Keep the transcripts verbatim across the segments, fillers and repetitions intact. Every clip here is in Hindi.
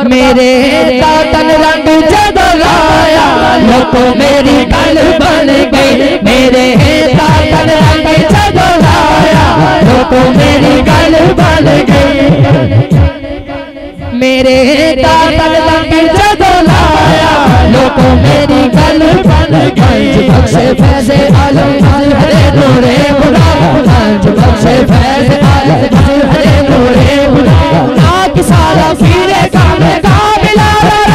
मेरे तन रंग जदों लाया लोगों मेरी गल बन गई। मेरे तन रंग जदों लाया लोगों मेरी गल बन गई। मेरे तन रंग जदों लाया लोगों मेरी गल बन गई। बख्शे फैज़े आलम हरे नूरे खुदा बख्शे फैज़े आलम हरे नूरे खुदा ना कि सारा फिरे कामे काबिला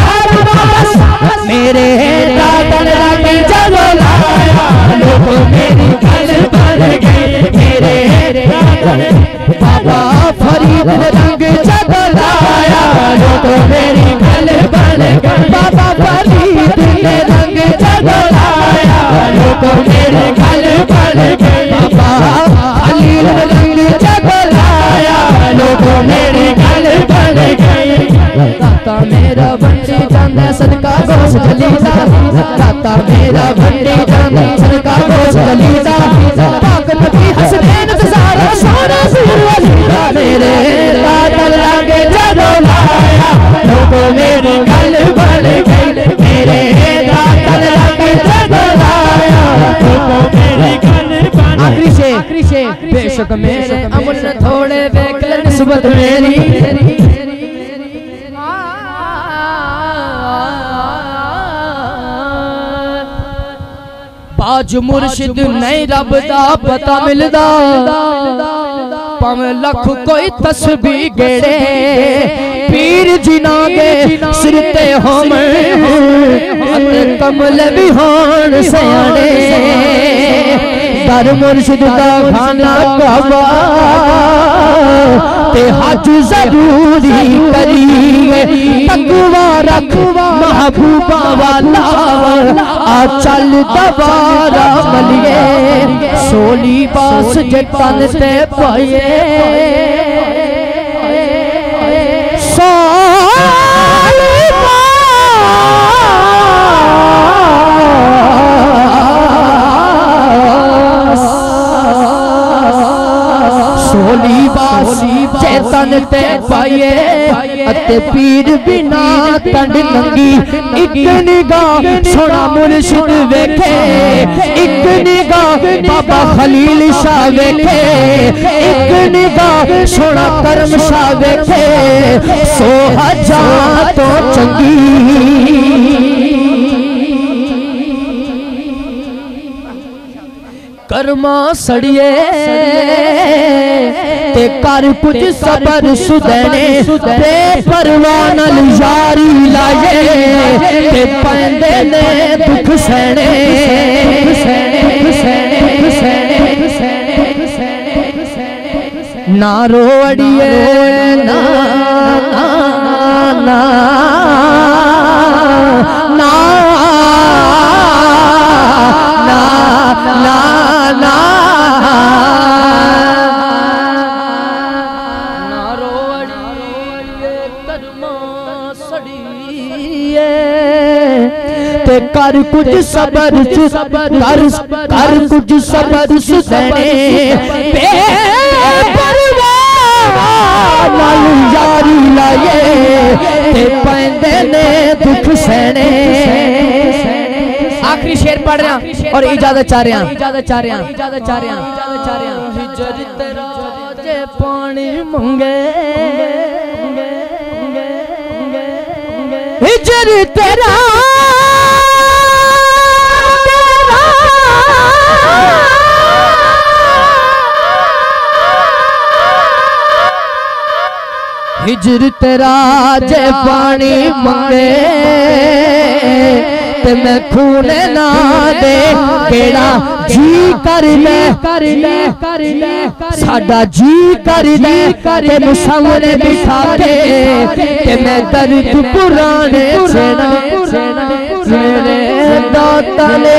मेरे तन रंग जदों लाया लोगों मेरी गल बन गई। मेरे बाबा फरीद रंग जदों लाया लोगों मेरी गल बन गई। बाबा फरीद ने रंग जदों लाया लोगों मेरी गल बन गई। बाबा खलील रंग जदों लाया लोगों मेरी गल बन गई। दाता मेरा बंटी जांदा सदका गोश जलीदा दाता मेरा बंटी जांदा सदका गोश जलीदा पाक नबी हसनैन तज़ारा सोना सुरवलीदा। मेरे तन रंग जदों लाया लोगों मेरी गल बन गई। मेरे तन रंग जदों लाया लोगों मेरी गल बन गई। आखिरी से बेशक मेरे अमल थोड़े देख ले निस्बत मेरी बाज मुर्शिद नहीं रब दा पता मिलदा भावें लख कोई तस्बीह गेड़े पीर जिना गे सिर ते होवन अते कमल भी होण सियाणे। दर मुर्शिद दा खाना काबा ते हज जरूरी करिए तकवा रख महबूबा वाला आ चल दबारा मलिए सोली बास जे तन ते पाए सोली बास चेतन ते पाए अते पीर बिना तंड नंगी एक निगाह सोना मुर्शिद वेखे एक निगाह बाबा खलील शाह वेखे एक निगाह सोना करम शाह वेखे सौ हजार तो चंगी कर्मा सड़िए ते कर कुछ सबर सुदने ते परवान यारी लाए ते पंदे ने दुख सहने ना रोड़िए ना ना ना कर कुछ सबर कर कर कुछ सबर सुने यारी लाए ते पैंदे ने दुख सहने। आखिरी शेर पढ़ रहा और इजाजत चाह रहा इजाजत चाह रहा इजाजत चाह रहा इजाजत चाह रहा हिजर तेरा जे पानी मंगे हिजर तेरा हिजर तेरा जे पानी मंगे ते मैं खूने ना दे केड़ा जी कर ले कर ले कर ले साडा जी कर ले तेनू सामने बिठा के ते मैं दर्द पुराने सुना मेरे दाता ने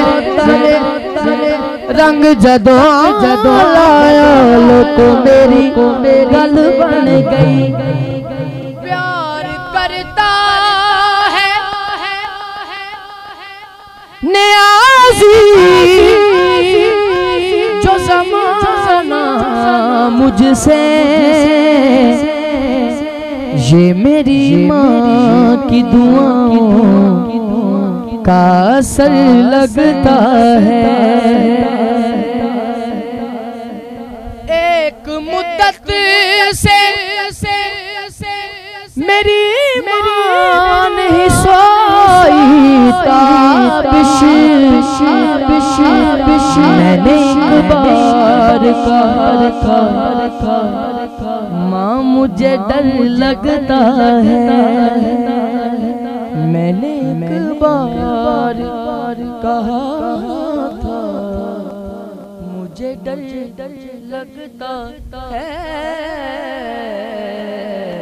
रंग जदों जदों लाया लोको मेरी गल बन गई। प्यार करता है नियाज़ी जो ज़माना मुझसे ये मेरी माँ की दुआओं का असर लगता है। एक मुद्दत से मेरी मां नहीं सोई, ताबिश मैंने एक बार कहा मां मुझे डर लगता है। मैंने एक बार कहा था मुझे डर डर लगता है।